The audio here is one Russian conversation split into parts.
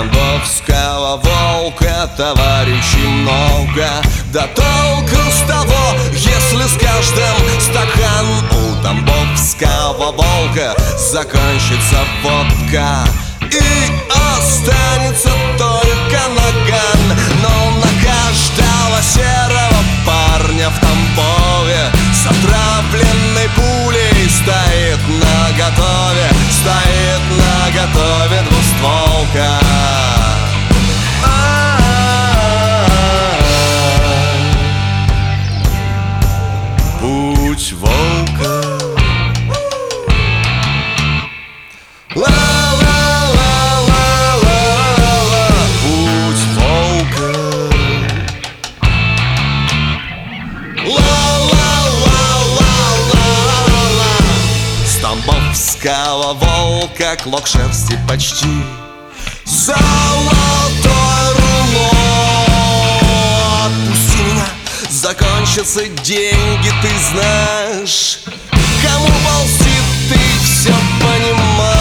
Тамбовского волка товарищей много, да толку с того, если с каждым стакан у тамбовского волка закончится водка и останется только наган. Но на каждого серого парня в Тамбове с отравленной пулей стоит наготове, стоит наготове двустволка. Путь волка. Тамбовского волка клок шерсти почти золотой рулон. Отпусти меня, закончатся деньги, ты знаешь, кому ползти, ты все понимаешь.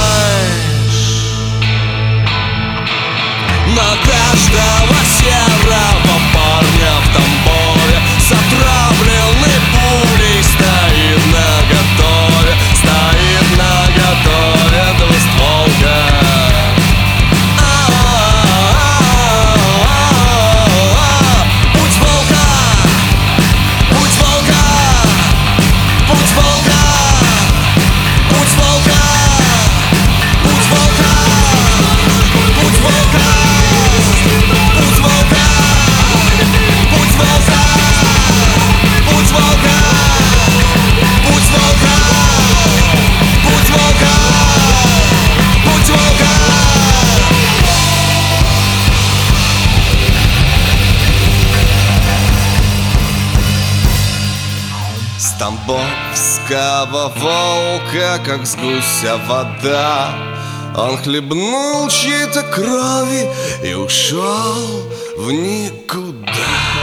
На каждого серого парня в Тамбове с отравленной пулей стоит наготове, стоит наготове двустволка. Путь волка, путь волка, путь волка, путь волка, путь волка, путь волка, путь волка, путь волка, путь волка, путь волка, путь волка, путь волка. С тамбовского волка, как с гуся вода, он хлебнул чьей-то крови и ушел в никуда.